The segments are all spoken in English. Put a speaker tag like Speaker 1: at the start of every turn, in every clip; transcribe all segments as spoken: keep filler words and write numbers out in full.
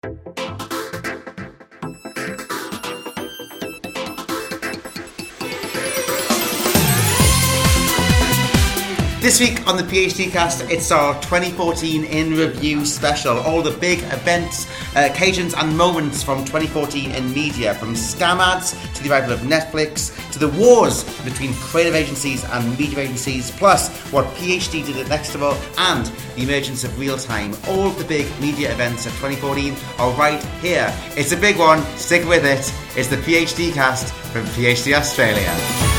Speaker 1: This week on the PhD Cast, it's our twenty fourteen in review special. All the big events, uh, occasions and moments from twenty fourteen in media, from scam ads to the arrival of Netflix, to the wars between creative agencies and media agencies, plus what PhD did at Nextable and the emergence of real time. All of the big media events of twenty fourteen are right here. It's a big one, stick with it. It's the PhD Cast from PhD Australia.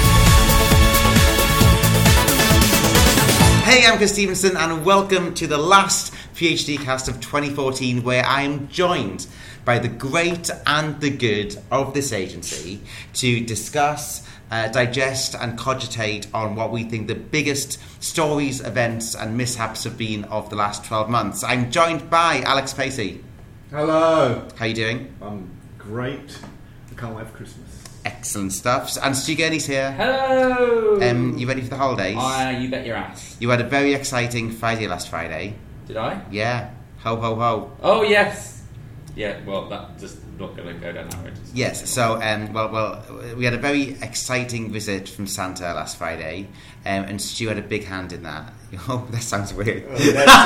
Speaker 1: Hey, I'm Chris Stevenson and welcome to the last PhD Cast of twenty fourteen, where I am joined by the great and the good of this agency to discuss, uh, digest and cogitate on what we think the biggest stories, events and mishaps have been of the last twelve months. I'm joined by Alex Pacey.
Speaker 2: Hello.
Speaker 1: How are you doing?
Speaker 2: I'm great. I can't wait for Christmas.
Speaker 1: Excellent stuff. And Stu Gurney's here.
Speaker 3: Hello!
Speaker 1: Um, you ready for the holidays?
Speaker 3: Uh, you bet your ass.
Speaker 1: You had a very exciting Friday last Friday.
Speaker 3: Did I?
Speaker 1: Yeah. Ho, ho, ho.
Speaker 3: Oh, yes! Yeah, well, that just not going to go down that road.
Speaker 1: Yes, so, um, well, well, we had a very exciting visit from Santa last Friday, um, and Stu had a big hand in that. Oh, that sounds weird.
Speaker 2: Oh,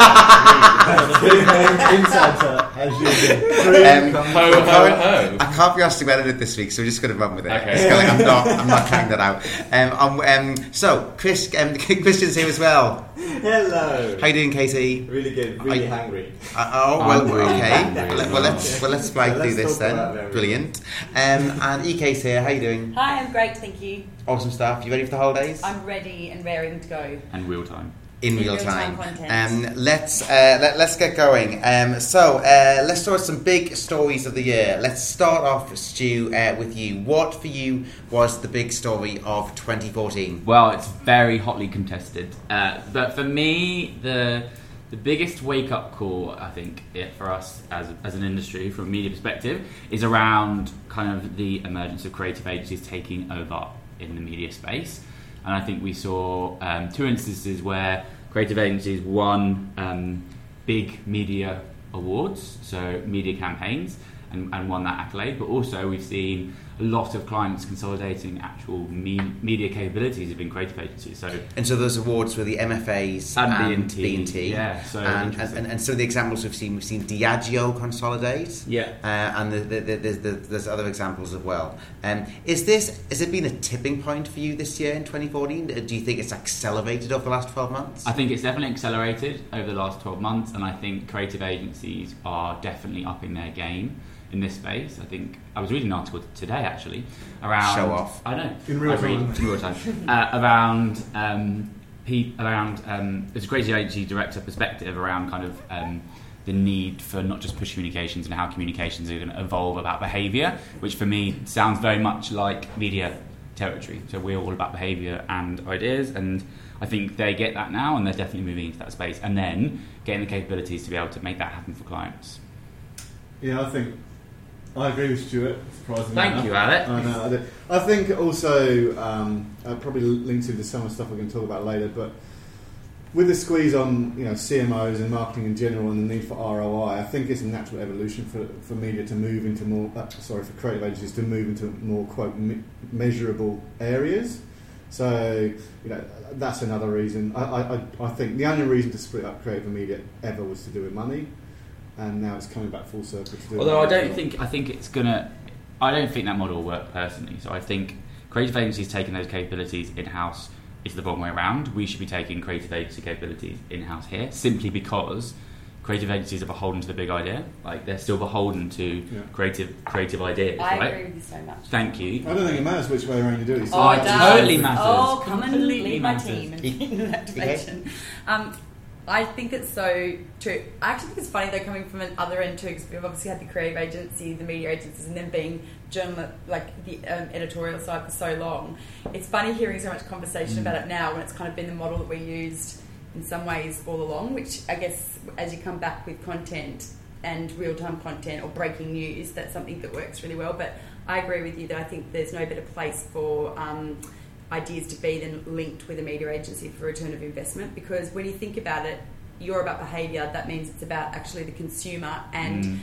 Speaker 2: that's in Santa, as usual.
Speaker 1: Um,
Speaker 3: ho, ho, ho.
Speaker 1: I can't be asked to edit it this week, so we're just going to run with it.
Speaker 3: Okay.
Speaker 1: It's going, I'm not, I'm not cutting that out. Um, um, um, so, Chris, um, Christian's here as well.
Speaker 2: Hello.
Speaker 1: How you doing, Katie?
Speaker 2: Really good. Really
Speaker 1: I,
Speaker 2: hungry.
Speaker 1: Uh, oh well,
Speaker 3: I'm really
Speaker 1: okay.
Speaker 3: hungry.
Speaker 1: Well, let's well let's fly
Speaker 2: Yeah,
Speaker 1: through
Speaker 2: let's
Speaker 1: this
Speaker 2: talk
Speaker 1: then.
Speaker 2: about that.
Speaker 1: Brilliant. Um, and E K's here. How you doing?
Speaker 4: Hi, I'm great, thank you.
Speaker 1: Awesome stuff. You ready for the holidays?
Speaker 4: I'm ready and raring to go.
Speaker 3: And real time.
Speaker 1: In
Speaker 4: In
Speaker 1: real
Speaker 4: real-time
Speaker 1: time.
Speaker 4: content.
Speaker 1: Um, let's uh, let, let's get going. Um, so uh, let's start with some big stories of the year. Let's start off, Stu, uh, with you. What for you was the big story of twenty fourteen?
Speaker 3: Well, it's very hotly contested. Uh, but for me, the the biggest wake-up call, I think, it, for us as, as an industry, from a media perspective, is around kind of the emergence of creative agencies taking over in the media space. And I think we saw um, two instances where creative agencies won um, big media awards, so media campaigns, and, and won that accolade. But also we've seen a lot of clients consolidating actual me- media capabilities within creative agencies. So
Speaker 1: And so those awards were the M F As
Speaker 3: And
Speaker 1: and,
Speaker 3: B and T.
Speaker 1: B and T.
Speaker 3: Yeah, so
Speaker 1: and, and,
Speaker 3: interesting.
Speaker 1: and, and some of the examples we've seen, we've seen Diageo consolidate.
Speaker 3: Yeah.
Speaker 1: Uh, and the, the, the, the, the, there's other examples as well. Um, is this has it been a tipping point for you this year in twenty fourteen? Do you think it's accelerated over the last twelve months?
Speaker 3: I think it's definitely accelerated over the last twelve months, and I think creative agencies are definitely upping their game in this space. I think I was reading an article today actually around
Speaker 1: Show off.
Speaker 3: I know
Speaker 2: In real
Speaker 3: I read
Speaker 2: time.
Speaker 3: in real time uh, around um, pe- around um, there's a creative agency director perspective around kind of um, the need for not just push communications and how communications are going to evolve about behaviour, which for me sounds very much like media territory. So we're all about behaviour and ideas, and I think they get that now, and they're definitely moving into that space, and then getting the capabilities to be able to make that happen for clients.
Speaker 2: Yeah, I think I agree with Stuart. Surprisingly
Speaker 3: Thank
Speaker 2: enough.
Speaker 3: you, Alex.
Speaker 2: I know. I, do. I think also um, uh, probably linked to some of the stuff we're going to talk about later, but with the squeeze on, you know, C M Os and marketing in general and the need for R O I, I think it's a natural evolution for, for media to move into more, uh, sorry, for creative agencies to move into more, quote, me- measurable areas. So, you know, that's another reason. I, I, I think the only reason to split up creative and media ever was to do with money, and now it's coming back full circle to do
Speaker 3: Although I
Speaker 2: with
Speaker 3: don't think I think it's gonna I don't think that model will work personally. So I think creative agencies taking those capabilities in-house is the wrong way around. We should be taking creative agency capabilities in-house here, simply because creative agencies are beholden to the big idea. Like, they're still beholden to
Speaker 2: Yeah.
Speaker 3: creative creative ideas,
Speaker 4: I
Speaker 3: right?
Speaker 4: agree with you so much.
Speaker 3: Thank you.
Speaker 2: I don't think it matters which way around you do it. It's
Speaker 4: Oh,
Speaker 3: Oh,
Speaker 4: it
Speaker 3: it
Speaker 4: does.
Speaker 3: totally matters.
Speaker 4: Oh, come and
Speaker 3: Completely
Speaker 4: lead my
Speaker 3: matters.
Speaker 4: team in that dimension. Um, I think it's so true. I actually think it's funny though, coming from an other end too, because we've obviously had the creative agency, the media agencies, and then being journal like the um, editorial side for so long. It's funny hearing so much conversation mm. about it now, when it's kind of been the model that we used in some ways all along. Which I guess, as you come back with content and real-time content or breaking news, that's something that works really well. But I agree with you that I think there's no better place for Um, ideas to be then linked with a media agency for return of investment, because when you think about it, you're about behaviour, that means it's about actually the consumer and
Speaker 3: mm.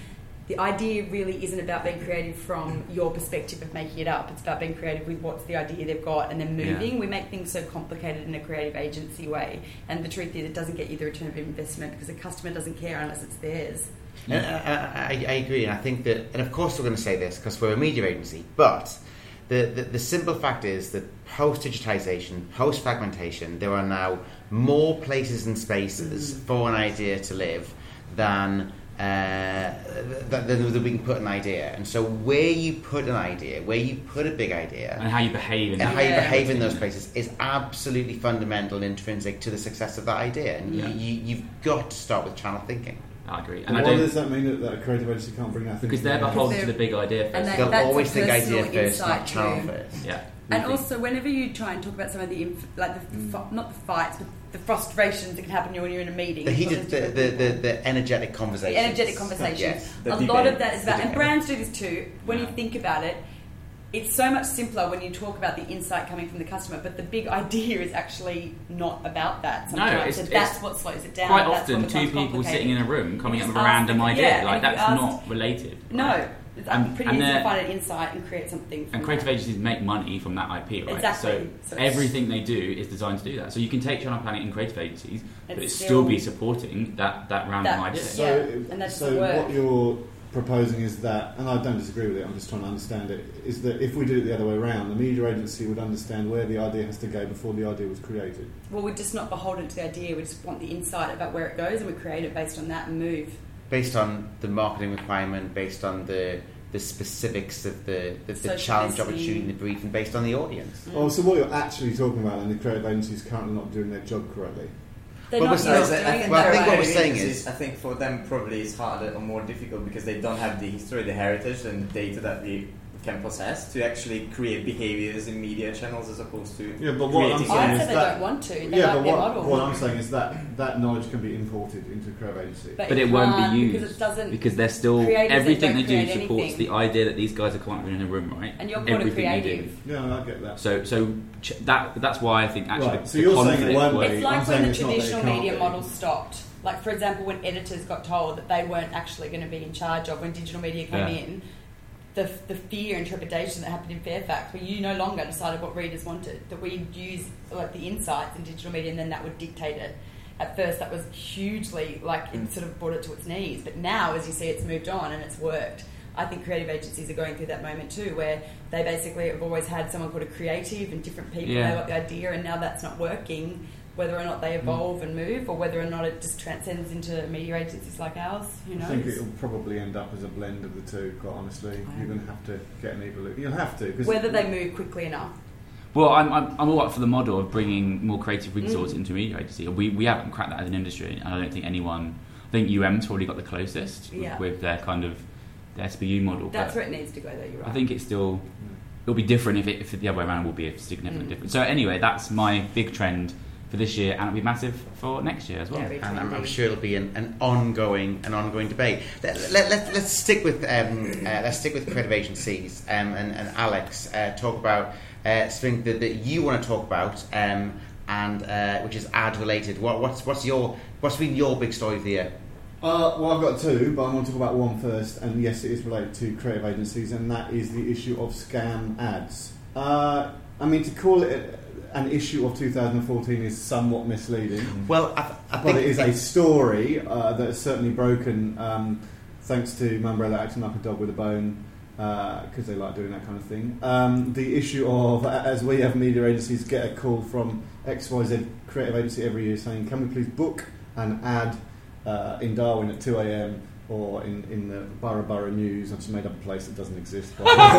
Speaker 4: the idea really isn't about being creative from your perspective of making it up. It's about being creative with what's the idea they've got and then moving.
Speaker 3: Yeah.
Speaker 4: We make things so complicated in a creative agency way. And the truth is it doesn't get you the return of investment because the customer doesn't care unless it's theirs.
Speaker 1: And I, I, I agree, and I think that, and of course we're going to say this because we're a media agency, but the, the, the simple fact is that post-digitisation, post-fragmentation, there are now more places and spaces mm-hmm. for an idea to live than uh, that, that we can put an idea. And so where you put an idea, where you put a big idea,
Speaker 3: and how you behave in
Speaker 1: and
Speaker 3: that
Speaker 1: how you
Speaker 4: yeah.
Speaker 1: behave in those places is absolutely fundamental and intrinsic to the success of that idea. And
Speaker 3: yeah.
Speaker 1: you, you, you've got to start with channel thinking.
Speaker 3: I agree.
Speaker 2: And
Speaker 3: and
Speaker 2: why
Speaker 3: I don't,
Speaker 2: does that mean that, that a creative agency can't bring that thing?
Speaker 3: because they're
Speaker 2: together?
Speaker 3: beholden to
Speaker 4: they're-
Speaker 3: the big idea first.
Speaker 4: and they-
Speaker 1: They'll
Speaker 4: that's a
Speaker 1: always think idea
Speaker 4: personal
Speaker 1: first, not
Speaker 4: insight
Speaker 1: channel
Speaker 4: too.
Speaker 1: first.
Speaker 3: yeah.
Speaker 4: And
Speaker 3: We think-
Speaker 4: also, whenever you try and talk about some of the, inf- like the, the fi- not the fights, but the frustrations that can happen when you're in a meeting.
Speaker 1: The heated,
Speaker 4: because
Speaker 1: the,
Speaker 4: there's
Speaker 1: the,
Speaker 4: different
Speaker 1: the,
Speaker 4: people.
Speaker 1: the energetic
Speaker 4: The
Speaker 1: conversations.
Speaker 4: energetic conversations.
Speaker 1: Yes.
Speaker 5: The
Speaker 4: A lot of
Speaker 5: debate.
Speaker 4: that is about,
Speaker 1: The
Speaker 4: and
Speaker 1: debate.
Speaker 4: brands do this too. When you
Speaker 3: Yeah.
Speaker 4: think about it, it's so much simpler when you talk about the insight coming from the customer, but the big idea is actually not about that.
Speaker 3: No,
Speaker 4: Sometimes,
Speaker 3: it's-
Speaker 4: and that's
Speaker 3: it's
Speaker 4: what slows it down.
Speaker 3: Quite
Speaker 4: That's
Speaker 3: often,
Speaker 4: what
Speaker 3: two
Speaker 4: becomes
Speaker 3: people
Speaker 4: complicated.
Speaker 3: sitting in a room coming
Speaker 4: You
Speaker 3: up with
Speaker 4: just
Speaker 3: a
Speaker 4: ask
Speaker 3: random
Speaker 4: them-
Speaker 3: idea.
Speaker 4: yeah, and
Speaker 3: like
Speaker 4: if
Speaker 3: that's
Speaker 4: you ask-
Speaker 3: not related.
Speaker 4: No,
Speaker 3: right?
Speaker 4: it's
Speaker 3: And-
Speaker 4: pretty
Speaker 3: and
Speaker 4: easy to
Speaker 3: they're-
Speaker 4: find an insight and create something. From
Speaker 3: And creative
Speaker 4: that.
Speaker 3: agencies make money from that I P, right?
Speaker 4: Exactly.
Speaker 3: So,
Speaker 4: So it's-
Speaker 3: everything they do is designed to do that. So you can take Channel Planet in creative agencies, but
Speaker 4: It's
Speaker 3: it still,
Speaker 4: still-
Speaker 3: be supporting that, that random
Speaker 4: That-
Speaker 3: idea.
Speaker 2: So,
Speaker 4: Yeah, and that
Speaker 2: so
Speaker 4: doesn't work.
Speaker 2: what you're proposing is that, and I don't disagree with it, I'm just trying to understand it, is that if we did it the other way around, the media agency would understand where the idea has to go before the idea was created.
Speaker 4: Well, we're just not beholden to the idea. We just want the insight about where it goes, and we create it based on that and move.
Speaker 1: Based on the marketing requirement, based on the the specifics of the, the, the
Speaker 4: Social
Speaker 1: challenge,
Speaker 4: listening.
Speaker 1: opportunity, the brief, and based on the audience.
Speaker 2: Oh, so what you're actually talking about, then, the creative agency is currently not doing their job correctly.
Speaker 4: They're
Speaker 1: But
Speaker 4: not
Speaker 1: we're
Speaker 4: used
Speaker 1: still-
Speaker 4: to
Speaker 1: I
Speaker 4: doing
Speaker 1: think-
Speaker 4: it
Speaker 1: well, I
Speaker 4: that
Speaker 1: think what
Speaker 4: way.
Speaker 1: we're saying
Speaker 5: Agencies,
Speaker 1: is-
Speaker 5: I think for them probably it's harder or more difficult because they don't have the history, the heritage, and the data that we can possess to actually create behaviours in media channels as opposed to
Speaker 2: Yeah, but what I'm
Speaker 5: creating
Speaker 2: saying
Speaker 4: I'd
Speaker 2: is
Speaker 4: say they
Speaker 2: that-
Speaker 4: don't want to. They
Speaker 2: yeah,
Speaker 4: like
Speaker 2: but
Speaker 4: their
Speaker 2: what,
Speaker 4: model.
Speaker 2: what I'm saying is that that knowledge can be imported into a creative agency.
Speaker 3: But it won't
Speaker 4: can't
Speaker 3: be used
Speaker 4: because it doesn't.
Speaker 3: because they're still
Speaker 4: creators that
Speaker 3: everything
Speaker 4: don't
Speaker 3: they do
Speaker 4: create
Speaker 3: supports
Speaker 4: anything.
Speaker 3: the idea that these guys are coming in a room, right?
Speaker 4: And you're called a
Speaker 3: Everything they do.
Speaker 4: creative.
Speaker 2: Yeah, I get that.
Speaker 3: So, so ch- that that's why I think actually
Speaker 2: Right, so
Speaker 3: the
Speaker 2: you're saying it
Speaker 3: conflict
Speaker 2: won't
Speaker 3: was-
Speaker 2: be-
Speaker 4: It's
Speaker 2: I'm
Speaker 4: like
Speaker 2: saying
Speaker 4: when the
Speaker 2: it's not that it
Speaker 4: traditional
Speaker 2: can't
Speaker 4: media
Speaker 2: be.
Speaker 4: model stopped. Like, for example, when editors got told that they weren't actually going to be in charge of when digital media came
Speaker 3: Yeah.
Speaker 4: in, the, the fear and trepidation that happened in Fairfax, where you no longer decided what readers wanted, that we'd use like the insights in digital media and then that would dictate it. At first, that was hugely, like, it sort of brought it to its knees. But now, as you see, it's moved on and it's worked. I think creative agencies are going through that moment too, where they basically have always had someone called a creative and different people,
Speaker 3: Yeah.
Speaker 4: they got the idea, and now that's not working. Whether or not they evolve and move, or whether or not it just transcends into media agencies like ours, who
Speaker 2: I
Speaker 4: knows?
Speaker 2: think it'll probably end up as a blend of the two, quite honestly. You're going to have to get an evolution. You'll have to. 'cause
Speaker 4: Whether they move quickly enough.
Speaker 3: Well, I'm, I'm, I'm all up for the model of bringing more creative resource
Speaker 4: Mm.
Speaker 3: into a media agency. We, we haven't cracked that as an industry, and I don't think anyone. I think U M's probably got the closest with,
Speaker 4: Yeah.
Speaker 3: with their kind of the S B U model.
Speaker 4: That's
Speaker 3: but
Speaker 4: where it needs to go, though, you're right.
Speaker 3: I think it's still. It'll be different if, it, if the other way around will be a significant
Speaker 4: Mm.
Speaker 3: difference. So anyway, that's my big trend for this year, and it'll be massive for next year as well.
Speaker 4: Yeah, very
Speaker 1: And I'm, I'm
Speaker 4: trendy.
Speaker 1: sure it'll be an, an ongoing, an ongoing debate. Let, let, let, let's stick with um, uh, let's stick with creative agencies um, and, and Alex uh, talk about uh, something that, that you want to talk about, um, and uh, which is ad related. What, what's what's your what's been your big story of the year?
Speaker 2: Uh, well, I've got two, but I want to talk about one first, and yes, it is related to creative agencies, and that is the issue of scam ads. Uh, I mean, to call it an issue of two thousand fourteen is somewhat misleading,
Speaker 1: Well, I, I
Speaker 2: but
Speaker 1: think
Speaker 2: it is a story uh, that is certainly broken um, thanks to Mumbrella acting like a dog with a bone, because they like doing that kind of thing. Um, the issue of, as we have media agencies, get a call from X Y Z creative agency every year saying, can we please book an ad uh, in Darwin at two a.m. or in, in the Borough Borough News. I've just made up a place that doesn't exist.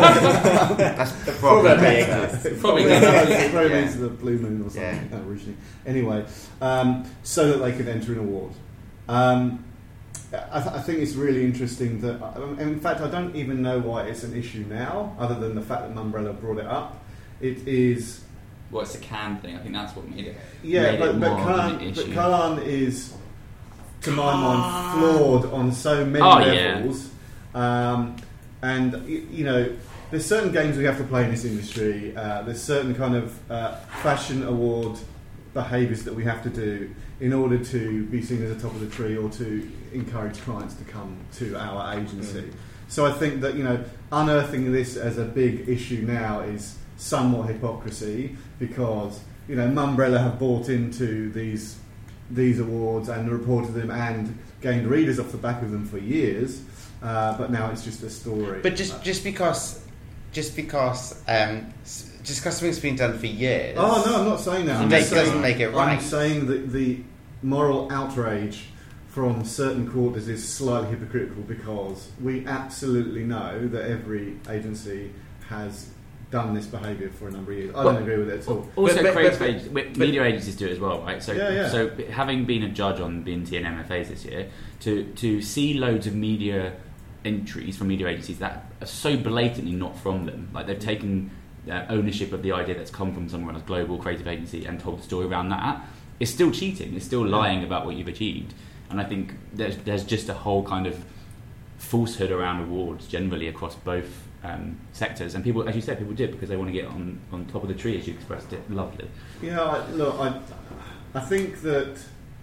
Speaker 1: that's probably
Speaker 2: It probably
Speaker 3: Probably
Speaker 2: does. It probably
Speaker 1: Yeah.
Speaker 2: means the Blue Moon or something
Speaker 1: Yeah.
Speaker 2: uh, originally. Anyway, um, so that they can enter an award. Um, I, th- I think it's really interesting that, um, in fact, I don't even know why it's an issue now, other than the fact that Mumbrella brought it up. It is,
Speaker 3: Well, it's a can thing. I think that's what made it.
Speaker 2: yeah,
Speaker 3: made
Speaker 2: but
Speaker 3: it
Speaker 2: but
Speaker 3: more of an
Speaker 2: Khan, but
Speaker 3: issue.
Speaker 2: Khan is, to my mind, flawed on so many
Speaker 3: Oh, yeah.
Speaker 2: levels. Um, and y- you know, there's certain games we have to play in this industry. Uh, there's certain kind of uh, fashion award behaviours that we have to do. in order to be seen as a top of the tree or to encourage clients to come to our agency. Mm. So I think that, you know, unearthing this as a big issue now is somewhat hypocrisy, because, you know, Mumbrella have bought into these these awards and reported them and gained readers off the back of them for years, uh, but now it's just a story.
Speaker 1: But just just because just because um, just because something's been done for years.
Speaker 2: Oh no, I'm not saying that.
Speaker 1: It
Speaker 2: just
Speaker 1: doesn't
Speaker 2: saying,
Speaker 1: make it right.
Speaker 2: I'm saying that the moral outrage from certain quarters is slightly hypocritical, because we absolutely know that every agency has done this behaviour for a number of years. I
Speaker 3: well,
Speaker 2: don't agree with it at all.
Speaker 3: Also,
Speaker 1: but, but,
Speaker 3: creative
Speaker 1: but,
Speaker 3: ag-
Speaker 1: but,
Speaker 3: media agencies do it as well, right? So,
Speaker 2: yeah, yeah.
Speaker 3: so having been a judge on B and T and M F As this year, to to see loads of media entries from media agencies that are so blatantly not from them, like they've taken uh, ownership of the idea that's come from somewhere else, global creative agency, and told the story around that, it's still cheating. It's still lying about what you've achieved. And I think there's there's just a whole kind of falsehood around awards generally across both um, sectors, and people, as you said, people did because they want to get on, on top of the tree, as you expressed it. Lovely.
Speaker 2: Yeah, I, look, I I think that,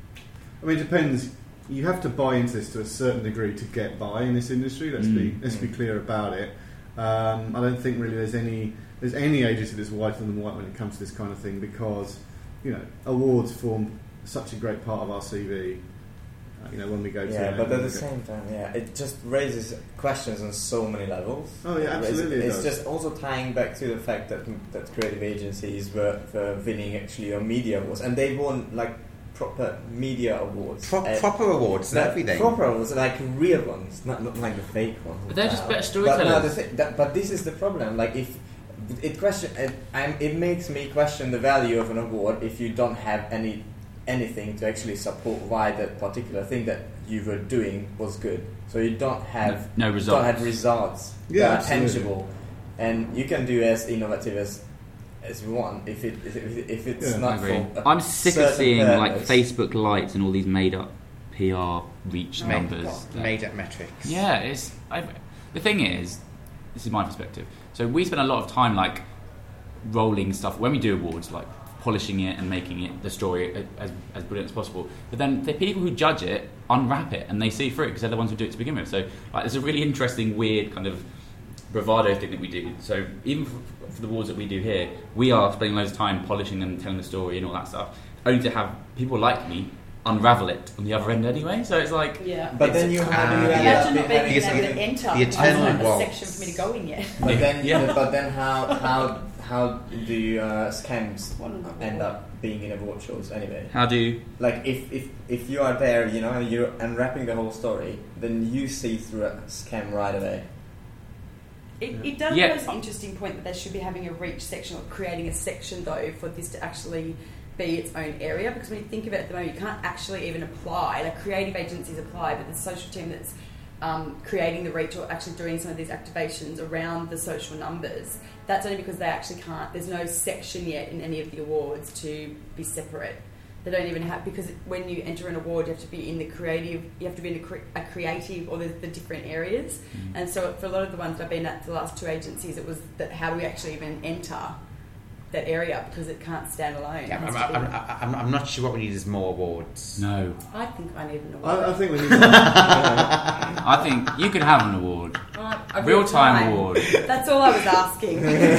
Speaker 2: I mean, it depends. You have to buy into this to a certain degree to get by in this industry. Let's mm. be let's be clear about it. Um, I don't think really there's any there's any agency that's whiter than white when it comes to this kind of thing, because, you know, awards form such a great part of our C V. You know, when we go to
Speaker 5: yeah,
Speaker 2: it,
Speaker 5: but at the same time, yeah, it just raises questions on so many levels.
Speaker 2: Oh yeah, absolutely.
Speaker 5: It's,
Speaker 2: it
Speaker 5: it's just also tying back to the fact that that creative agencies were, were winning actually on media awards, and they won like proper media awards,
Speaker 1: Pro- proper awards and everything.
Speaker 5: Proper awards, like real ones, not not like the fake ones.
Speaker 3: But they're just better
Speaker 5: storytellers. But, no,
Speaker 3: storytellers.
Speaker 5: the thi- that, but this is the problem. Like if it question, it, I'm, it makes me question the value of an award if you don't have any. anything to actually support why that particular thing that you were doing was good. So you don't have
Speaker 3: no, no results.
Speaker 5: Don't have results
Speaker 2: yeah,
Speaker 5: that are tangible, and you can do as innovative as as you want if it if, it, if it's
Speaker 2: yeah,
Speaker 5: not for a
Speaker 3: I'm sick of seeing
Speaker 5: purpose.
Speaker 3: like Facebook lights and all these made up P R reach
Speaker 1: made,
Speaker 3: numbers,
Speaker 1: made up metrics.
Speaker 3: Yeah, it's I've, the thing is, this is my perspective. So we spend a lot of time like rolling stuff when we do awards, like polishing it and making it the story as, as brilliant as possible. But then the people who judge it unwrap it and they see through it because they're the ones who do it to begin with. So like, there's a really interesting, weird kind of bravado thing that we do. So even for, for the awards that we do here, we are spending loads of time polishing and telling the story and all that stuff, only to have people like me unravel it on the other end anyway. So it's like,
Speaker 4: yeah.
Speaker 5: But then you have
Speaker 1: uh,
Speaker 5: you
Speaker 4: imagine not
Speaker 5: have
Speaker 4: being
Speaker 1: the-
Speaker 4: able to enter.
Speaker 1: the eternal
Speaker 4: I don't have a
Speaker 1: waltz.
Speaker 4: section for me to go in yet.
Speaker 5: But then,
Speaker 3: Yeah.
Speaker 5: but then, how how how do you, uh, scams end up being in award shows anyway?
Speaker 3: how do
Speaker 5: Like if, if if you are there, you know, you're unwrapping the whole story, then you see through a scam right away.
Speaker 4: It, it does
Speaker 3: Yeah.
Speaker 4: raise an interesting point that they should be having a reach section or creating a section though for this to actually be its own area, because when you think of it at the moment, you can't actually even apply. Like creative agencies apply, but the social team that's um, creating the reach or actually doing some of these activations around the social numbers, that's only because they actually can't. There's no section yet in any of the awards to be separate. They don't even have, because when you enter an award, you have to be in the creative, you have to be in a, cre- a creative or the, the different areas. Mm. And so for a lot of the ones that I've been at, the last two agencies, it was that how do we actually even enter that area, because it can't stand alone.
Speaker 1: Yeah, I'm, I'm, I'm, I'm not sure what we need is more awards.
Speaker 3: no?
Speaker 4: I think I need an award.
Speaker 2: I, I think we need to,
Speaker 3: I think you could have an award,
Speaker 4: Uh, a
Speaker 3: real time
Speaker 4: time
Speaker 3: award.
Speaker 4: That's all I was asking.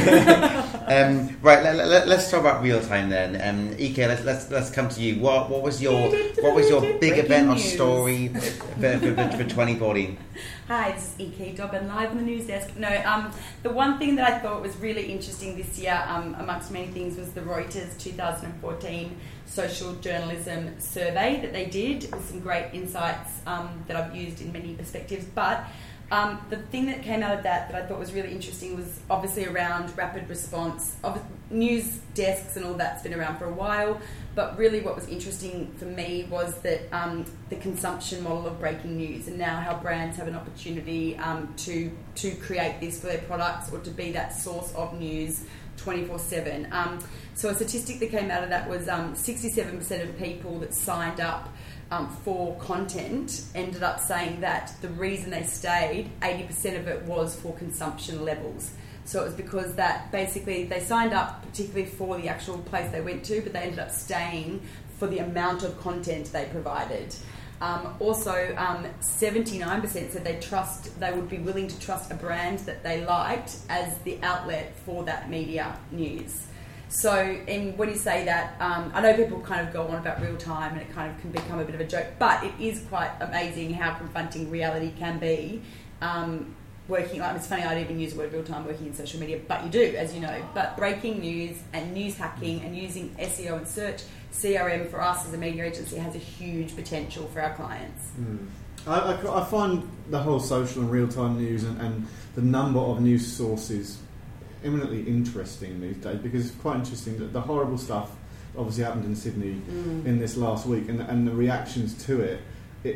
Speaker 1: Um, right, let, let, let's talk about real time then. Um, Ike, let's, let's let's come to you. What what was your what was your big
Speaker 4: Breaking
Speaker 1: event or
Speaker 4: news.
Speaker 1: story for, for, for, for twenty fourteen?
Speaker 4: Hi, this is Ike Dobbin, live on the news desk. No, um, the one thing that I thought was really interesting this year, um, amongst many things, was the Reuters twenty fourteen social journalism survey that they did, with some great insights um, that I've used in many perspectives. But um, the thing that came out of that that I thought was really interesting was obviously around rapid response. Ob- news desks and all that's been around for a while, but really what was interesting for me was that um, the consumption model of breaking news, and now how brands have an opportunity um, to to create this for their products or to be that source of news twenty-four seven. Um, so a statistic that came out of that was um, sixty-seven percent of people that signed up um, for content ended up saying that the reason they stayed, eighty percent of it was for consumption levels. So it was because that basically they signed up particularly for the actual place they went to, but they ended up staying for the amount of content they provided. Um, also, um, seventy-nine percent said they trust, they would be willing to trust a brand that they liked as the outlet for that media news. So, and when you say that, um, I know people kind of go on about real time and it kind of can become a bit of a joke, but it is quite amazing how confronting reality can be. Um, working, like, it's funny, I'd even use the word real time working in social media, but you do, as you know. But breaking news and news hacking and using S E O and search, C R M for us as a media agency has a huge potential for our clients.
Speaker 2: Mm. I, I, I find the whole social and real time news and, and the number of news sources eminently interesting these days, because it's quite interesting that the horrible stuff obviously happened in Sydney mm. in this last week, and, and the reactions to it, it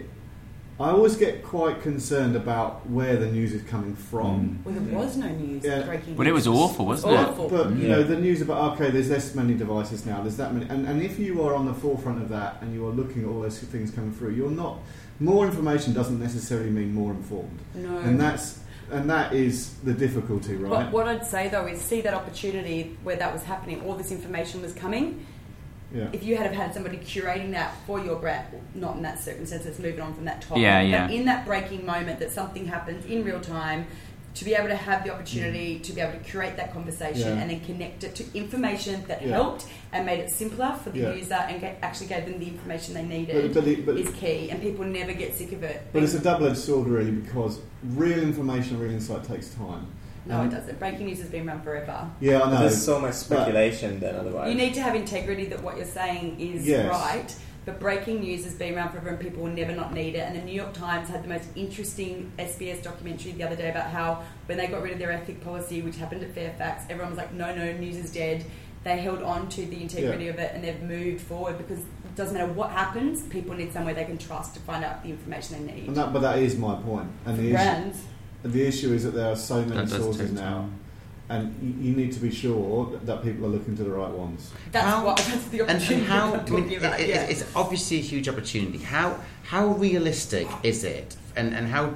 Speaker 2: I always get quite concerned about where the news is coming from.
Speaker 4: Mm. Well, there was no news.
Speaker 2: Yeah.
Speaker 4: Breaking
Speaker 3: Well, it was awful, wasn't
Speaker 4: it?
Speaker 3: it?
Speaker 4: Awful.
Speaker 2: But, you
Speaker 3: yeah.
Speaker 2: know, the news about, okay, there's this many devices now, there's that many, and, and if you are on the forefront of that and you are looking at all those things coming through, you're not, more information doesn't necessarily mean more informed.
Speaker 4: No.
Speaker 2: And that's, and that is the difficulty, right?
Speaker 4: But what I'd say though is see that opportunity where that was happening, all this information was coming.
Speaker 2: Yeah.
Speaker 4: If you had have had somebody curating that for your brand, not in that circumstance, it's moving on from that topic,
Speaker 3: yeah, yeah.
Speaker 4: but in that breaking moment that something happens in real time, to be able to have the opportunity mm. to be able to curate that conversation
Speaker 2: yeah.
Speaker 4: and then connect it to information that
Speaker 2: yeah.
Speaker 4: helped and made it simpler for the
Speaker 2: yeah.
Speaker 4: user and get, actually gave them the information they needed
Speaker 2: but, but it, but
Speaker 4: is key, and people never get sick of it.
Speaker 2: But it's a double-edged sword really, because real information, real insight takes time.
Speaker 4: No,
Speaker 2: um,
Speaker 4: it doesn't. Breaking news has been around forever.
Speaker 2: Yeah, I know.
Speaker 5: There's so much speculation then otherwise.
Speaker 4: You need to have integrity that what you're saying is
Speaker 2: yes.
Speaker 4: right, but breaking news has been around forever and people will never not need it. And the New York Times had the most interesting S B S documentary the other day about how when they got rid of their ethic policy, which happened at Fairfax, everyone was like, no, no, news is dead. They held on to the integrity
Speaker 2: yeah.
Speaker 4: of it and they've moved forward, because it doesn't matter what happens, people need somewhere they can trust to find out the information they need.
Speaker 2: And that, but that is my point. And the
Speaker 4: brands.
Speaker 2: Issue, the issue is that there are so many
Speaker 3: That does
Speaker 2: sources
Speaker 3: take
Speaker 2: now.
Speaker 3: time.
Speaker 2: And you, you need to be sure that, that people are looking to the right ones.
Speaker 4: That's
Speaker 1: How-
Speaker 4: what that's the
Speaker 1: And,
Speaker 4: opportunity
Speaker 1: and how,
Speaker 4: I'm
Speaker 1: I
Speaker 4: talking
Speaker 1: mean,
Speaker 4: about.
Speaker 1: it,
Speaker 4: yeah.
Speaker 1: it, it's obviously a huge opportunity. How how realistic is it, and, and how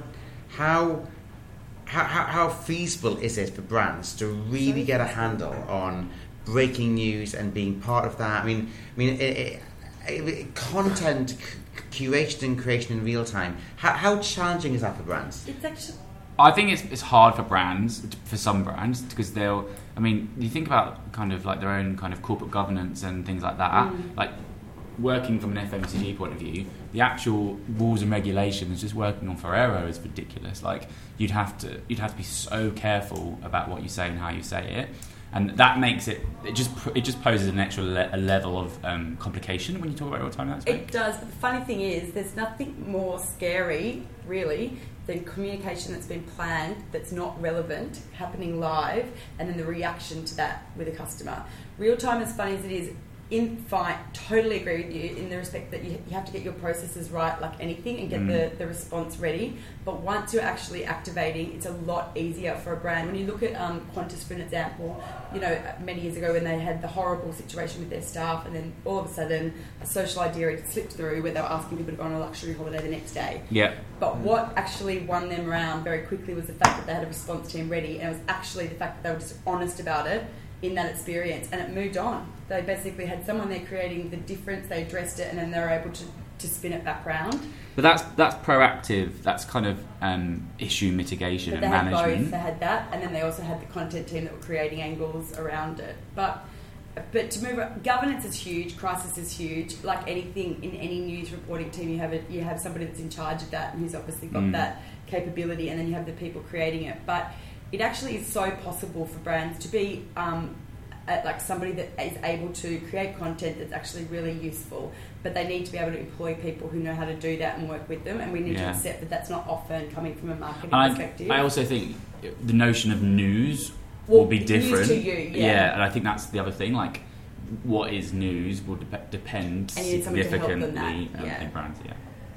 Speaker 1: how how how how feasible is it for brands to really get a handle on breaking news and being part of that? I mean, I mean, it, it, it, content c- curation and creation in real time. How how challenging is that for brands?
Speaker 4: It's actually.
Speaker 3: I think it's it's hard for brands, for some brands, because they'll. I mean, you think about kind of like their own kind of corporate governance and things like that.
Speaker 4: Mm.
Speaker 3: Like working from an F M C G point of view, the actual rules and regulations just working on Ferrero is ridiculous. Like you'd have to you'd have to be so careful about what you say and how you say it, and that makes it it just it just poses an extra le- a level of um, complication when you talk about real time. That's
Speaker 4: It does, but the funny thing is there's nothing more scary, really, than communication that's been planned that's not relevant, happening live, and then the reaction to that with a customer. Real time, as funny as it is, in fine, totally agree with you in the respect that you, you have to get your processes right like anything and get
Speaker 3: Mm.
Speaker 4: the, the response ready. But once you're actually activating, it's a lot easier for a brand. When you look at um, Qantas, for an example, you know, many years ago when they had the horrible situation with their staff, and then all of a sudden a social idea had slipped through where they were asking people to go on a luxury holiday the next day.
Speaker 3: Yeah.
Speaker 4: But what actually won them around very quickly was the fact that they had a response team ready, and it was actually the fact that they were just honest about it in that experience, and it moved on. They basically had someone there creating the difference, they addressed it, and then they were able to, to spin it back round.
Speaker 3: But that's that's proactive. That's kind of um, issue mitigation
Speaker 4: But they
Speaker 3: and
Speaker 4: had
Speaker 3: management.
Speaker 4: both, they had that, and then they also had the content team that were creating angles around it. But but to move on, governance is huge, crisis is huge. Like anything in any news reporting team, you have a, you have somebody that's in charge of that and who's obviously got
Speaker 3: Mm.
Speaker 4: that capability, and then you have the people creating it. But it actually is so possible for brands to be um, at like somebody that is able to create content that's actually really useful, but they need to be able to employ people who know how to do that and work with them, and we need
Speaker 3: Yeah.
Speaker 4: to accept that that's not often coming from a marketing
Speaker 3: And
Speaker 4: perspective.
Speaker 3: I, I also think the notion of news
Speaker 4: Well,
Speaker 3: will be
Speaker 4: news
Speaker 3: different.
Speaker 4: to you, yeah.
Speaker 3: and I think that's the other thing. Like, what is news will dep depend
Speaker 4: And you need somebody to help them
Speaker 3: significantly
Speaker 4: that,
Speaker 3: um,
Speaker 4: yeah.
Speaker 3: in brands. Yeah.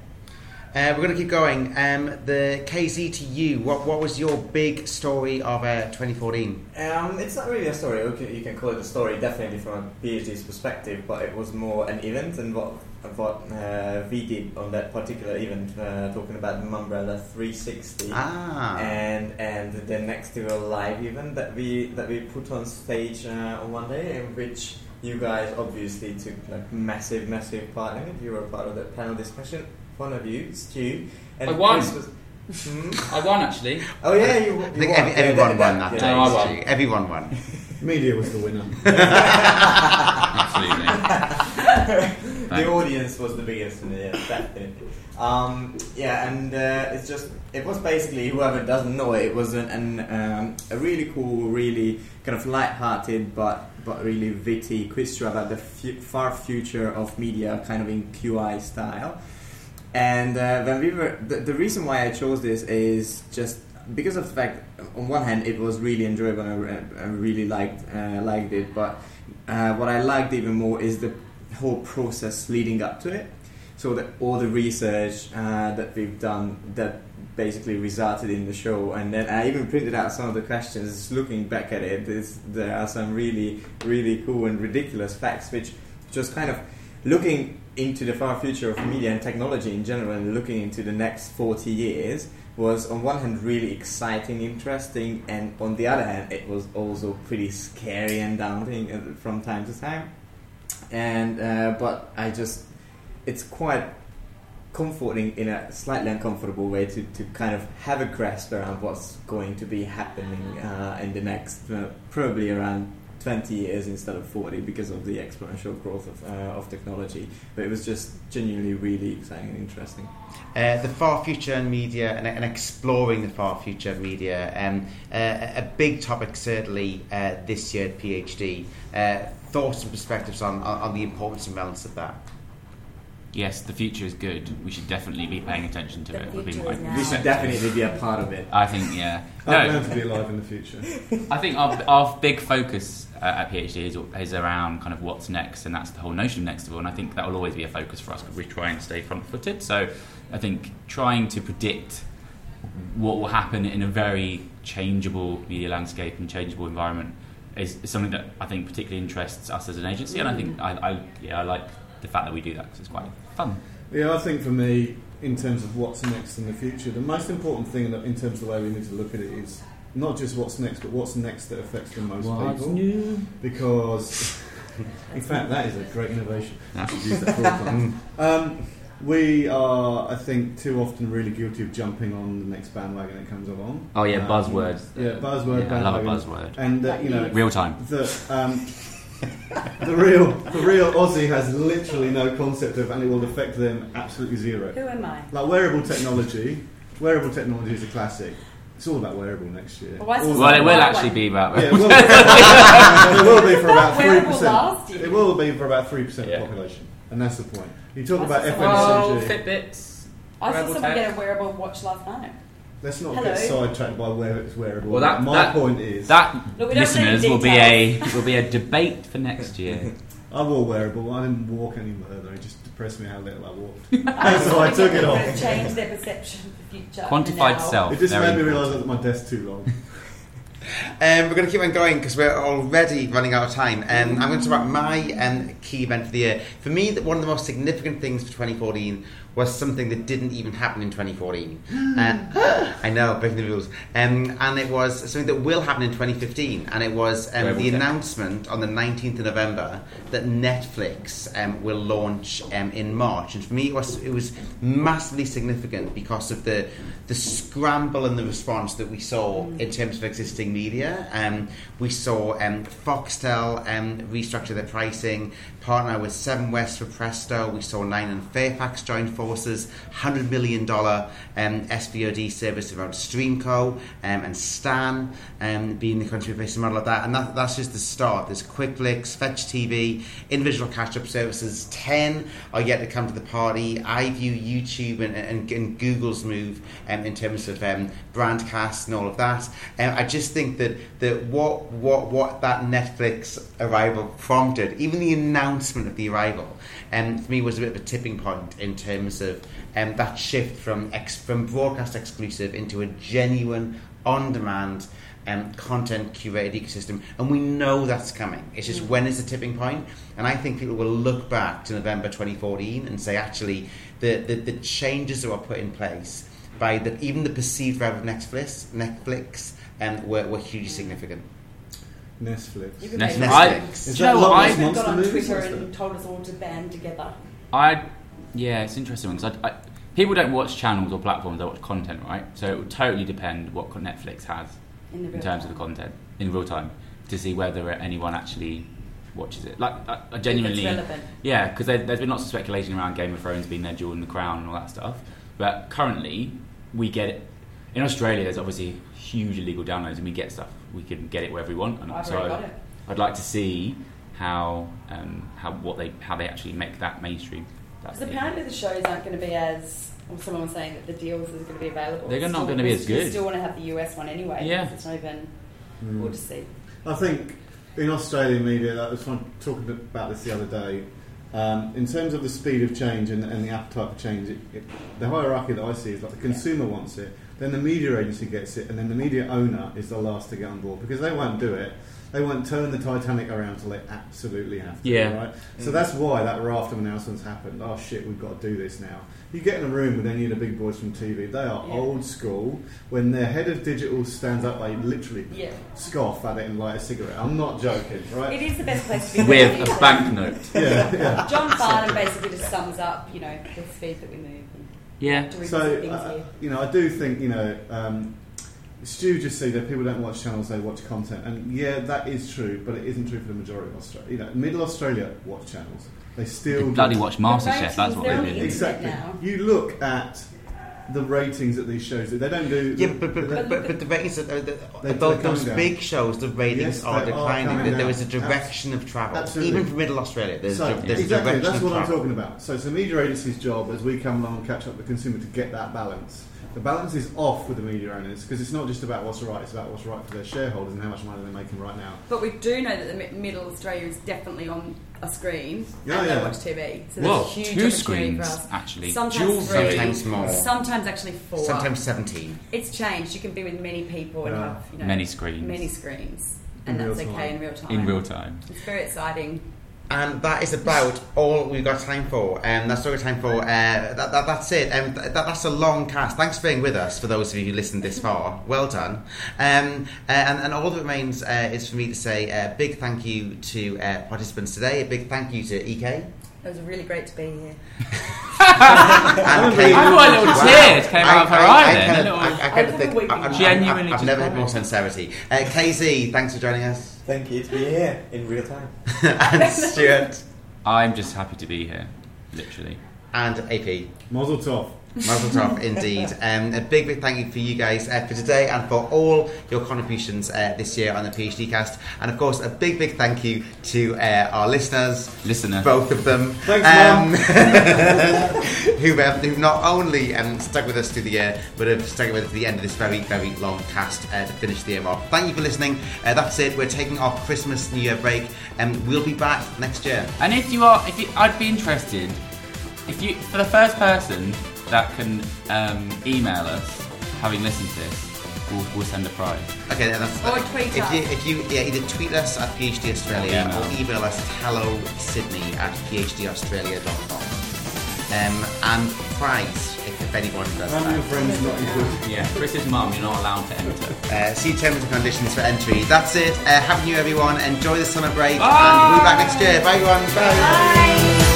Speaker 1: Uh, we're going to keep going. Um, the K Z to you. What what was your big story of uh, twenty fourteen?
Speaker 5: Um, it's not really a story. Okay, you can call it a story, definitely from a PhD's perspective, but it was more an event, and what what uh, we did on that particular event, uh, talking about the Mumbrella three sixty,
Speaker 1: Ah.
Speaker 5: and and the Next to a live event that we that we put on stage uh, on one day, in which you guys obviously took like massive, massive part in it. You were part of that panel discussion. One of you, Stu. And
Speaker 3: I won.
Speaker 5: Chris was, hmm?
Speaker 3: I won actually.
Speaker 5: Oh yeah, you, you
Speaker 1: I think
Speaker 5: won.
Speaker 1: every, everyone
Speaker 5: Yeah,
Speaker 1: won that
Speaker 5: yeah,
Speaker 1: day.
Speaker 3: No, I won.
Speaker 1: Stu. Everyone won.
Speaker 2: Media was the winner.
Speaker 3: Absolutely.
Speaker 5: The audience was the biggest in the yeah, definitely. Um, yeah, and uh, it's just it was basically, whoever doesn't know it, it was an, an um, a really cool, really kind of light-hearted but but really witty quiz show about the f- far future of media, kind of in Q I style. And uh, when we were, the, the reason why I chose this is just because of the fact, on one hand, it was really enjoyable. And I, I really liked uh, liked it, but uh, what I liked even more is the whole process leading up to it. So that all the research uh, that we've done that basically resulted in the show, and then I even printed out some of the questions. Looking back at it, there's, there are some really, really cool and ridiculous facts, which just kind of looking into the far future of media and technology in general, and looking into the next forty years, was on one hand really exciting, interesting, and on the other hand, it was also pretty scary and daunting from time to time. And uh, but I just, it's quite comforting in a slightly uncomfortable way to, to kind of have a grasp around what's going to be happening uh, in the next uh, probably around twenty years instead of forty, because of the exponential growth of, uh, of technology. But it was just genuinely really exciting and interesting.
Speaker 1: Uh, the far future in media and, and exploring the far future of media, um, uh, a big topic certainly uh, this year at PhD. Uh, thoughts and perspectives on, on, on the importance and relevance of that?
Speaker 3: Yes, the future is good. We should definitely be paying attention to
Speaker 4: The
Speaker 3: it. would be
Speaker 4: future
Speaker 3: my
Speaker 4: is now.
Speaker 5: We should
Speaker 3: perspective.
Speaker 5: definitely be a part of it.
Speaker 3: I think, yeah.
Speaker 2: I
Speaker 3: No,
Speaker 2: plan to be alive in the future.
Speaker 3: I think our, our big focus uh, at PhD is, is around kind of what's next, and that's the whole notion of Nextable, and I think that will always be a focus for us because we try and stay front-footed. So I think trying to predict what will happen in a very changeable media landscape and changeable environment is, is something that I think particularly interests us as an agency, and I think I, I, yeah, I like the fact that we do that because it's quite fun.
Speaker 2: Yeah, I think for me, in terms of what's next in the future, the most important thing that, in terms of the way we need to look at it is not just what's next, but what's next that affects the most
Speaker 3: What's
Speaker 2: people.
Speaker 3: new?
Speaker 2: Because, in fact, that is a great innovation.
Speaker 3: Yeah.
Speaker 2: I should use that full time. Um, we are, I think, too often really guilty of jumping on the next bandwagon that comes along.
Speaker 3: Oh yeah,
Speaker 2: Um,
Speaker 3: buzzwords.
Speaker 2: Yeah, buzzword.
Speaker 3: Yeah, I love a
Speaker 2: bandwagon.
Speaker 3: buzzword.
Speaker 2: And uh, you know,
Speaker 3: Real time.
Speaker 2: the um, the real the real Aussie has literally no concept of, and it will affect them absolutely zero.
Speaker 4: Who am I?
Speaker 2: Like wearable technology, wearable technology is a classic. It's all about wearable next year.
Speaker 4: Well, why is
Speaker 2: All
Speaker 4: this
Speaker 3: Well,
Speaker 2: about-
Speaker 3: it will
Speaker 4: Well,
Speaker 3: actually
Speaker 4: like-
Speaker 3: be about.
Speaker 2: Yeah, it will, it will be for about three
Speaker 4: Wearable last
Speaker 2: percent.
Speaker 4: year.
Speaker 2: It will be for about three percent
Speaker 3: Yeah.
Speaker 2: of the population, and that's the point. You talk
Speaker 4: I
Speaker 2: about
Speaker 4: saw
Speaker 2: F
Speaker 3: Well,
Speaker 2: M C G.
Speaker 3: Fitbits.
Speaker 4: I saw
Speaker 3: wearable
Speaker 4: someone
Speaker 3: tech.
Speaker 4: get a wearable watch last night.
Speaker 2: Let's not
Speaker 4: Hello.
Speaker 2: get sidetracked by where it's wearable.
Speaker 3: Well, that-
Speaker 2: My
Speaker 3: that-
Speaker 2: point is,
Speaker 3: That
Speaker 4: Look, we don't
Speaker 3: listeners
Speaker 4: need
Speaker 3: will be
Speaker 4: details.
Speaker 3: a will be a debate for next year.
Speaker 2: I wore wearable. I didn't walk any further. It just depressed me how little I walked.
Speaker 4: I
Speaker 2: So I took it off.
Speaker 4: Change their perception of the future.
Speaker 3: Quantified
Speaker 4: now.
Speaker 3: self.
Speaker 2: It just
Speaker 3: very
Speaker 2: made me
Speaker 3: important.
Speaker 2: realise that my desk's too long.
Speaker 1: Um, we're going to keep on going because we're already running out of time. Um, I'm going to talk about my um, key event for the year. For me, that one of the most significant things for twenty fourteen was something that didn't even happen in twenty fourteen. uh, I know, breaking the rules. Um, and it was something that will happen in twenty fifteen. And it was um,
Speaker 3: Wearable
Speaker 1: the
Speaker 3: tech.
Speaker 1: announcement on the nineteenth of November that Netflix um, will launch um, in March. And for me, it was it was massively significant because of the the scramble and the response that we saw in terms of existing media. Um, we saw um, Foxtel um, restructure their pricing, partner with Seven West for Presto. We saw Nine and Fairfax join forces, one hundred million dollars um, S V O D service around Streamco um, and Stan um, being the country-based model of that. And that, that's just the start. There's QuickFlix, Fetch T V, individual catch-up services. ten are yet to come to the party. iView, YouTube, and, and, and Google's move um, in terms of um, Brandcast and all of that. Um, I just think that, that what, what, what that Netflix arrival prompted, even the announcement of the arrival, um, for me was a bit of a tipping point in terms of um, that shift from ex- from broadcast exclusive into a genuine, on-demand um, content curated ecosystem. And we know that's coming. It's just when is the tipping point? And I think people will look back to November twenty fourteen and say, actually, the, the, the changes that were put in place by the, even the perceived arrival of Netflix, Netflix um, were, were hugely significant.
Speaker 2: Netflix.
Speaker 4: You could
Speaker 3: Netflix.
Speaker 4: make
Speaker 3: I-
Speaker 4: Netflix.
Speaker 2: Is
Speaker 3: Do you
Speaker 2: that
Speaker 3: know what,
Speaker 2: Loch
Speaker 3: I-
Speaker 2: Ness
Speaker 4: They've
Speaker 2: Monster
Speaker 4: got on
Speaker 2: movies?
Speaker 4: Twitter
Speaker 2: What's
Speaker 4: and
Speaker 2: that?
Speaker 4: told us all to band together
Speaker 3: I yeah, it's interesting because I, I, people don't watch channels or platforms; they watch content, right? So it would totally depend what Netflix has
Speaker 4: in the
Speaker 3: in
Speaker 4: real
Speaker 3: terms of
Speaker 4: time.
Speaker 3: the content in real time to see whether anyone actually watches it. Like I, I
Speaker 4: If
Speaker 3: genuinely,
Speaker 4: it's relevant.
Speaker 3: yeah, because there, there's been lots of speculation around Game of Thrones being their jewel in the crown and all that stuff. But currently, we get it in Australia. There's obviously huge illegal downloads, and we get stuff. We can get it wherever we want. And
Speaker 4: I've
Speaker 3: so
Speaker 4: already got it.
Speaker 3: I'd like to see how um, how what they how they actually make that mainstream. That's
Speaker 4: Because
Speaker 3: the-
Speaker 4: apparently the shows aren't going to be as. Well, someone was saying that the deals are going to be available.
Speaker 3: They're not
Speaker 4: Still-
Speaker 3: gonna be as
Speaker 4: You
Speaker 3: good.
Speaker 4: still want to have the U S one anyway.
Speaker 3: Yeah.
Speaker 4: because It's not even.
Speaker 2: Mm.
Speaker 4: We'll just see.
Speaker 2: I think in Australian media, I was talking about this the other day. Um, in terms of the speed of change and, and the appetite for change, it, it, the hierarchy that I see is like the consumer wants it, then the media agency gets it, and then the media owner is the last to get on board because they won't do it. They won't turn the Titanic around till they absolutely have to.
Speaker 3: Yeah.
Speaker 2: Right. So that's why that raft of announcements happened. Oh shit, we've got to do this now. You get in a room with any of the big boys from T V. They are
Speaker 4: Yeah.
Speaker 2: old school. When their head of digital stands up, they literally
Speaker 4: Yeah.
Speaker 2: scoff at it and light a cigarette. I'm not joking, right?
Speaker 4: It is the best place to be.
Speaker 3: with
Speaker 4: working.
Speaker 3: a banknote.
Speaker 2: Yeah, yeah.
Speaker 4: John Farnham basically just sums up, you know, the speed that we move. And
Speaker 3: Yeah.
Speaker 4: to
Speaker 2: So,
Speaker 4: revisit things
Speaker 2: uh,
Speaker 4: here.
Speaker 2: you know, I do think, you know, um, Stu just said that people don't watch channels, they watch content. And yeah, that is true, but it isn't true for the majority of Australia. You know, Middle Australia watch channels. They still
Speaker 3: They bloody
Speaker 2: do.
Speaker 3: watch MasterChef.
Speaker 4: ratings,
Speaker 3: That's what
Speaker 4: they're
Speaker 3: they
Speaker 4: on
Speaker 3: do.
Speaker 4: the
Speaker 2: Exactly.
Speaker 4: now.
Speaker 2: You look at the ratings that these shows do. They don't do...
Speaker 1: Yeah, but, but,
Speaker 2: they-
Speaker 1: but, but, but the ratings, are, the,
Speaker 2: They're
Speaker 1: the, those, those
Speaker 2: coming down.
Speaker 1: big shows, the ratings
Speaker 2: Yes,
Speaker 1: are
Speaker 2: they are
Speaker 1: declining.
Speaker 2: coming
Speaker 1: There- there
Speaker 2: down.
Speaker 1: is a direction of travel,
Speaker 2: Absolutely.
Speaker 1: even for Middle Australia. There's,
Speaker 2: So,
Speaker 1: a, there's
Speaker 2: exactly,
Speaker 1: a direction
Speaker 2: that's
Speaker 1: of
Speaker 2: what I'm
Speaker 1: travel.
Speaker 2: talking about. So it's the media agency's job as we come along and catch up with the consumer to get that balance. The balance is off with the media owners because it's not just about what's right, it's about what's right for their shareholders and how much money they're making right now.
Speaker 4: But we do know that the mi- Middle Australia is definitely on a screen
Speaker 2: Yeah,
Speaker 4: and
Speaker 2: yeah.
Speaker 4: they watch T V. So
Speaker 3: Whoa,
Speaker 4: there's a huge
Speaker 3: two
Speaker 4: opportunity
Speaker 3: screens
Speaker 4: for us.
Speaker 3: actually.
Speaker 4: Sometimes
Speaker 3: Dual
Speaker 4: three,
Speaker 1: Sometimes more.
Speaker 4: sometimes actually four.
Speaker 1: Sometimes seventeen.
Speaker 4: It's changed. You can be with many people and
Speaker 2: Yeah.
Speaker 4: have you know,
Speaker 3: Many screens.
Speaker 4: many screens,
Speaker 2: In
Speaker 4: and that's
Speaker 2: real
Speaker 4: okay
Speaker 2: time.
Speaker 4: in real time.
Speaker 3: in real time.
Speaker 4: It's very exciting.
Speaker 1: And that is about all we've got time for. Um, that's all we've got time for. Uh, that, that, that's it. Um, that, that's a long cast. Thanks for being with us, for those of you who listened this far. Well done. Um, uh, and, and all that remains uh, is for me to say a big thank you to uh, participants today. A big thank you to E K.
Speaker 4: It was really great to be here.
Speaker 1: And Kate.
Speaker 3: I thought a little
Speaker 1: Wow.
Speaker 3: tears came out of her
Speaker 1: I-
Speaker 3: eye
Speaker 1: I
Speaker 3: then.
Speaker 1: kind
Speaker 3: A
Speaker 1: of-
Speaker 3: little-
Speaker 1: I- I kind
Speaker 4: I
Speaker 1: of
Speaker 4: was
Speaker 1: think
Speaker 4: waiting.
Speaker 1: I've- I've-
Speaker 3: Genuinely
Speaker 1: I've never
Speaker 3: just
Speaker 1: had more sincerity. Uh, K Z, thanks for joining us.
Speaker 5: Thank you to be here in real time.
Speaker 1: And Stuart.
Speaker 3: I'm just happy to be here, literally.
Speaker 1: And A P.
Speaker 2: Mazel tov.
Speaker 1: Mazel tov, indeed. Um, a big, big thank you for you guys uh, for today and for all your contributions uh, this year on the PhD Cast. And of course, a big, big thank you to uh, our listeners,
Speaker 3: Listener.
Speaker 1: both of them,
Speaker 2: Thanks,
Speaker 1: um, who have who've not only um, stuck with us through the year, but have stuck with us to the end of this very, very long cast uh, to finish the year off. Thank you for listening. Uh, that's it. We're taking our Christmas, New Year break, and we'll be back next year.
Speaker 3: And if you are, if you, I'd be interested, if you, for the first person that can um, email us, having listened to this, we'll, we'll send a prize.
Speaker 1: Okay, and that's
Speaker 4: Or tweet
Speaker 1: if
Speaker 4: us.
Speaker 1: you if you yeah, either tweet us at PhD Australia
Speaker 3: Or email.
Speaker 1: or email us at hello sydney at phd australia dot com. Um, and prize if, if anyone does
Speaker 2: Family and
Speaker 1: that.
Speaker 2: friends not included.
Speaker 3: Yeah, Chris's mum, you're not allowed to enter.
Speaker 1: Uh, see terms and conditions for entry. That's it. Uh, happy New Year, everyone. Enjoy the summer break,
Speaker 3: Bye.
Speaker 1: and we'll be back next year. Bye, everyone. Bye.
Speaker 4: Bye.